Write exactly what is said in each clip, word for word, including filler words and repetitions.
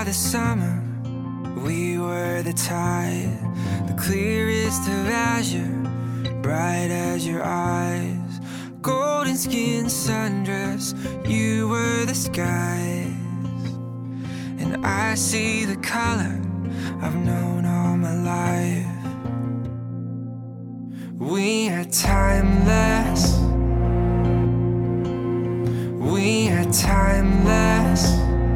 by the summer, we were the tide, the clearest of azure, bright as your eyes. Golden skin sundress, you were the skies. And I see the color I've known all my life. We are timeless. We are timeless.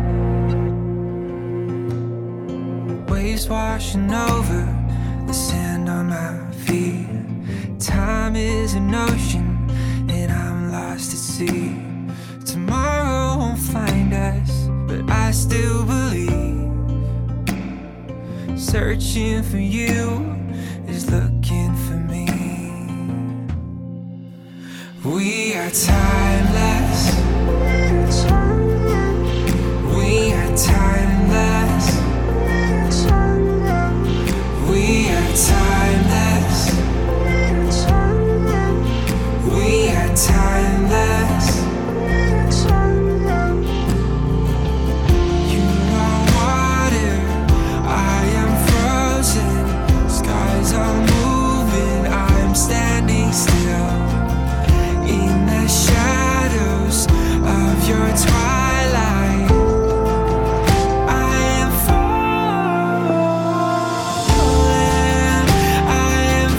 Waves washing over the sand on my feet. Time is an ocean and I'm lost at sea. Tomorrow won't find us, but I still believe. Searching for you is looking for me. We are timeless. We are timeless. We are timeless. We are timeless. You are water, I am frozen. Skies are moving, I am standing still. In the shadows of your twilight, I am falling, I am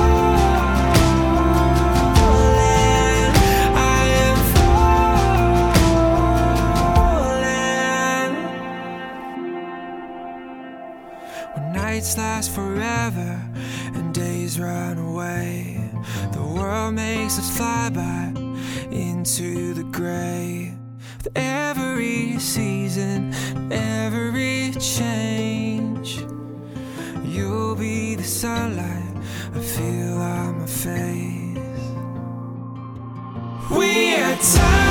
falling, I am falling. When nights last forever and days run away, the world makes us fly by into the gray. With every season, every change, you'll be the sunlight I feel on my face. We are time.